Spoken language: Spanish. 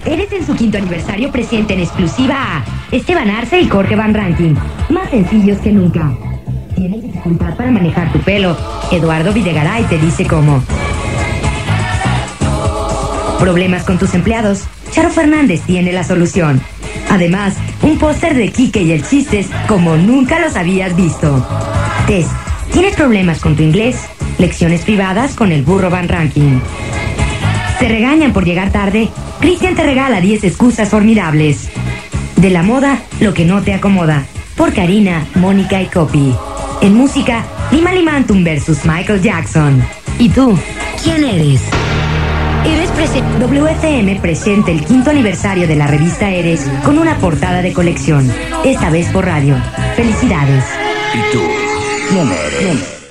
Eres en su 5º aniversario presente en exclusiva a Esteban Arce y Jorge Van Rankin. Más sencillos que nunca. ¿Tienes dificultad para manejar tu pelo? Eduardo Videgaray te dice cómo. ¿Problemas con tus empleados? Charo Fernández tiene la solución. Además, un póster de Quique y el Chistes como nunca los habías visto. Test. ¿Tienes problemas con tu inglés? Lecciones privadas con el burro Van Rankin. ¿Te regañan por llegar tarde? Cristian te regala 10 excusas formidables. De la moda, lo que no te acomoda. Por Karina, Mónica y Copy. En música, Lima Limantum versus Michael Jackson. ¿Y tú? ¿Quién eres? Eres presente. WFM presenta el 5º aniversario de la revista Eres con una portada de colección. Esta vez por radio. Felicidades. ¿Y tú? ¿Quién eres?